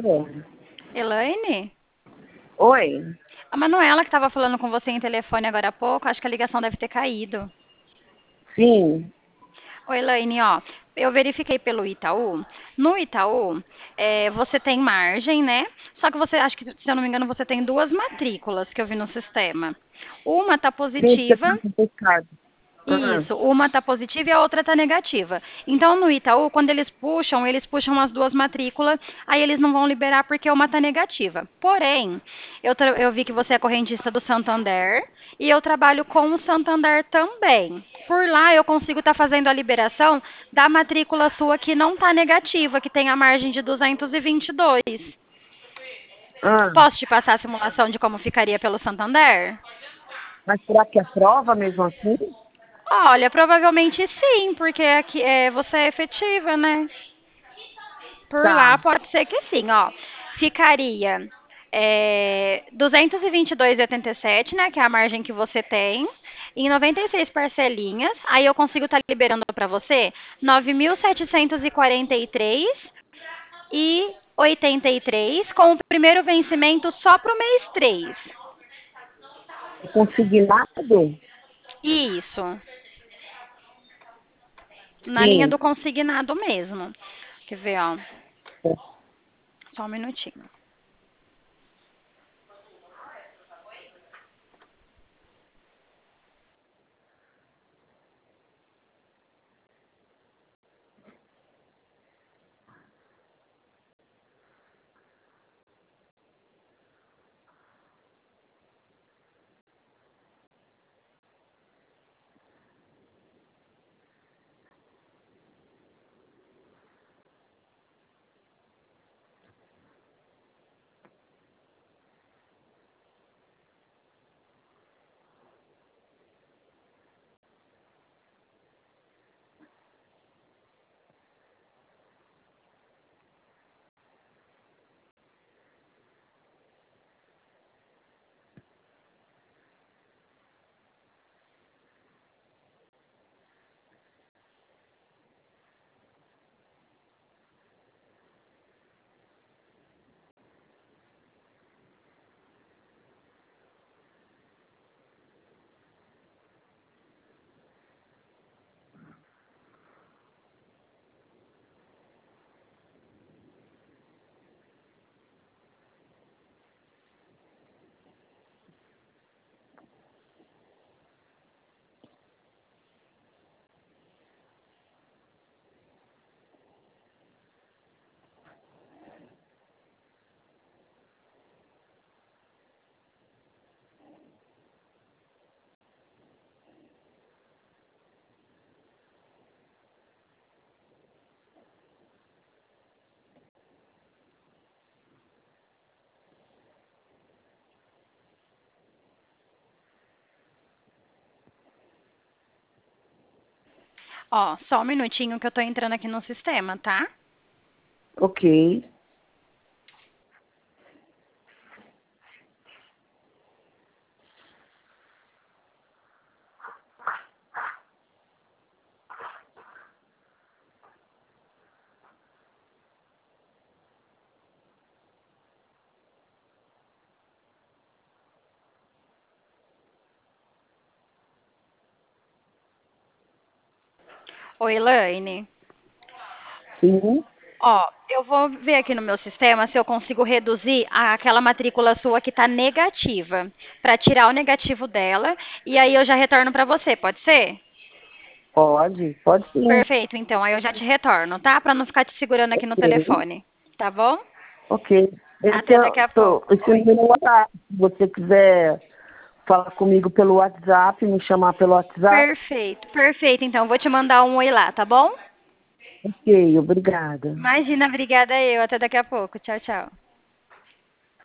Alô? Elaine? Oi? A Manuela que estava falando com você em telefone agora há pouco, acho que a ligação deve ter caído. Sim. Oi, Elaine, ó, eu verifiquei pelo Itaú. No Itaú, você tem margem, né? Só que você, acho que, se eu não me engano, você tem duas matrículas que eu vi no sistema. Uma tá Sim, você positiva. tá complicado. Ah, Isso, uma está positiva e a outra está negativa. Então, no Itaú, quando eles puxam as duas matrículas, aí eles não vão liberar porque uma está negativa. Porém, eu vi que você é correntista do Santander e eu trabalho com o Santander também. Por lá, eu consigo estar fazendo a liberação da matrícula sua que não está negativa, que tem a margem de 222. ah. Posso te passar a simulação de como ficaria pelo Santander? Mas será que é prova mesmo assim? Olha, provavelmente sim, porque aqui você é efetiva, né? Por Tá. lá pode ser que sim, ó. Ficaria 222,87, né? Que é a margem que você tem. Em 96 parcelinhas. Aí eu consigo estar liberando para você 9.743,83 com o primeiro vencimento só para o mês 3. É consignado? Isso. Na linha Sim. do consignado mesmo. Quer ver, ó. Só um minutinho. Ó, só um minutinho que eu tô entrando aqui no sistema, tá? Ok. Oi, Elaine. Sim. Ó, eu vou ver aqui no meu sistema se eu consigo reduzir aquela matrícula sua que tá negativa, pra tirar o negativo dela, e aí eu já retorno pra você, pode ser? Pode? Pode sim. Perfeito, então, aí eu já te retorno, tá? Pra não ficar te segurando aqui no Ok. telefone, tá bom? Ok. Esse, Até daqui a pouco. esse Oi. número é o WhatsApp. Se você quiser falar comigo pelo WhatsApp, me chamar pelo WhatsApp. Perfeito, perfeito, então, vou te mandar um oi lá, tá bom? Ok, obrigada. Imagina, obrigada eu, até daqui a pouco. Tchau, tchau.